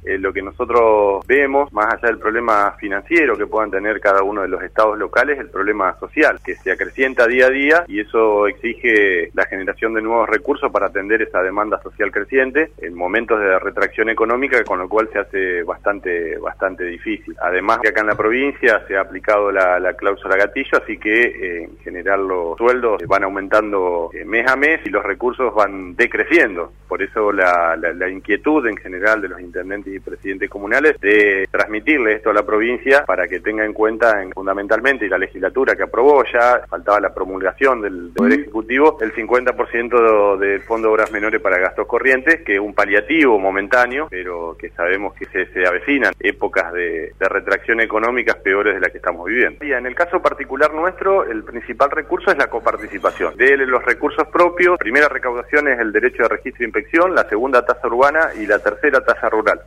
lo que nosotros vemos, más allá del problema financiero que puedan tener cada uno de los estados locales, el problema social, que se acrecienta día a día, y eso exige la generación de nuevos recursos para atender esa demanda social creciente en momentos de retracción económica, con lo cual se hace bastante difícil. Además, que acá en la provincia se ha aplicado la cláusula gatillo, así que en general los sueldos van aumentando mes a mes y los recursos van decreciendo. Por eso la inquietud en general de los intendentes y presidentes comunales de transmitirle esto a la provincia para que tenga en cuenta fundamentalmente, y la legislatura que aprobó ya, faltaba la promulgación del Poder Ejecutivo, el 50% del Fondo de Obras Menores para gastos corrientes, que es un paliativo momentáneo, pero que sabemos que se avecinan épocas de retracción económicas peores de las que estamos viviendo. Y en el caso particular nuestro, el principal recurso es la coparticipación. De los recursos propios, primera recaudación es el derecho de registro e inspección, la segunda tasa urbana y la tercera tasa rural.